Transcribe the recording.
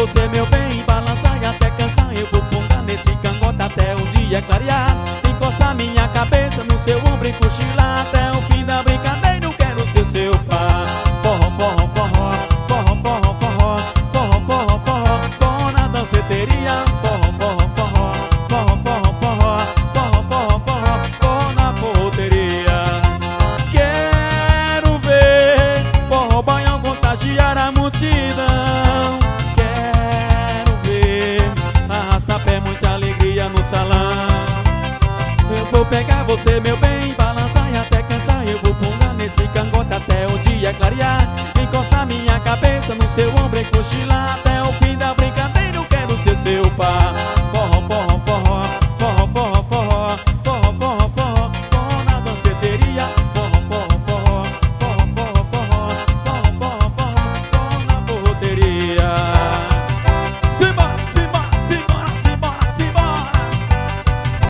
você, meu bem, balançar e até cansar. Eu vou fungando nesse cangote até o dia clarear. Encostar minha cabeça no seu ombro e cochilar até o fim da brincadeira. Eu quero ser seu par. Forró, forró, forró, forró, forró, forró, forró, forró, forró, forró na danceteria. Forró, forró, forró, forró, forró, forró, forró, forró, forró, forró na porteria. Quero ver forró baião contagiar a multidão. Quero ver arrasta-pé, muita alegria no salão. Eu vou pegar você, meu bem, balançar e até cansar. Eu vou fungar nesse cangote até o dia clarear. Encostar minha cabeça no seu ombro e cochilar até o fim